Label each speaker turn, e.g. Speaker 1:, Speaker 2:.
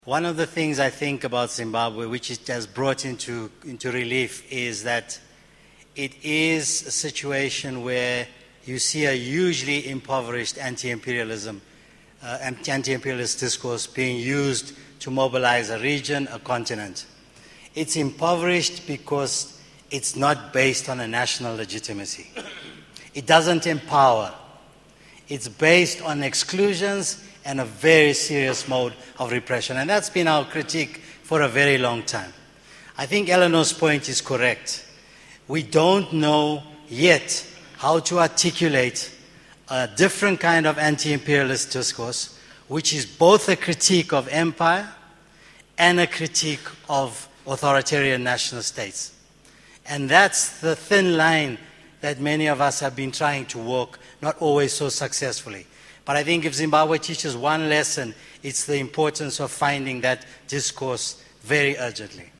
Speaker 1: One of the things I think about Zimbabwe, which it has brought into relief, is that it is a situation where you see a hugely impoverished anti-imperialist discourse being used to mobilize a region, a continent. It's impoverished because it's not based on a national legitimacy. It doesn't empower. It's based on exclusions and a very serious mode of repression. And that's been our critique for a very long time. I think Eleanor's point is correct. We don't know yet how to articulate a different kind of anti-imperialist discourse, which is both a critique of empire and a critique of authoritarian national states. And that's the thin line that many of us have been trying to walk, not always so successfully. But I think if Zimbabwe teaches one lesson, it's the importance of finding that discourse very urgently.